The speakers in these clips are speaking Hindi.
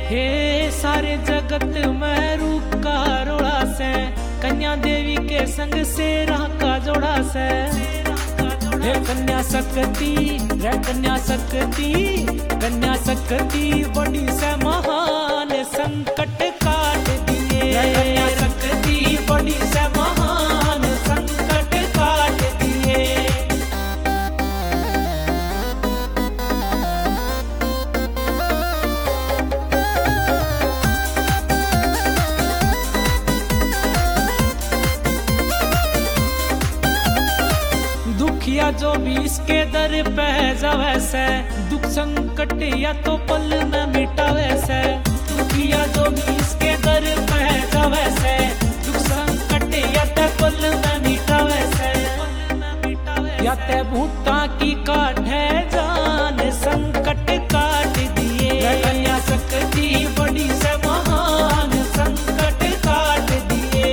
हे सारे जगत में रूप का रोड़ा से, कन्या देवी के संग शेरा का जोड़ा से। हे कन्या शक्ति, रे कन्या शक्ति, कन्या शक्ति बड़ी से महान संकट काट दिए। कन्या शक्ति बड़ी से महान संकट काट दिए। दुखिया जो भी इसके दर पे जावे से, दुख संकट या तो पल में मिटावे से। दुखिया जो भी इसके दर पे जावे से, दुख संकट या तो पल में मिटावे से। या ते भूता की काटे जान संकट काट दिए। कन्या शक्ति बड़ी से महान संकट काट दिए।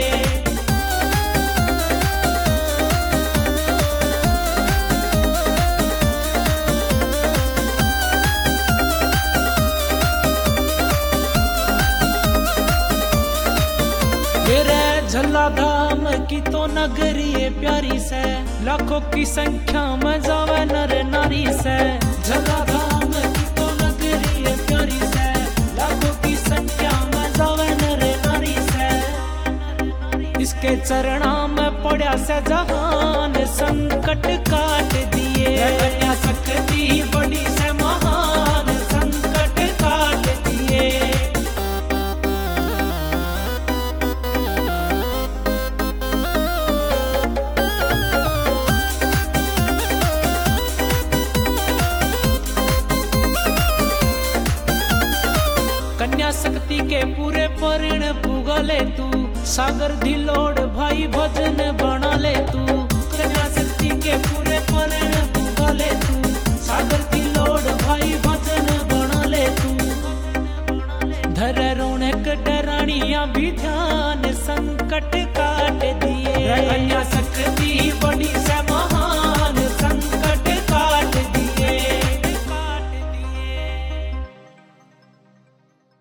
मेरे झल्लाधाम की तो नगरी है प्यारी से, लाखों की संख्या में जावे नर नारी से। झल्लाधाम की तो नगरी है प्यारी से, लाखों की संख्या में जावे नर नारी से। इसके चरणा में पड़ा से जहान संकट काट दिए। कन्या शक्ति बड़ी से महान संकट काट दिए। कन्या शक्ति के पूरे परिण पुगा ले तू, सागर धिलोड़ भाई भजन बना ले तू। कन्या शक्ति के पूरे परिण पुगा ले तू, सागर धिलोड़ भाई भजन बना ले तू। धर रौनक डरानिया भी ध्यान संकट काट दिए। कन्या शक्ति बड़ी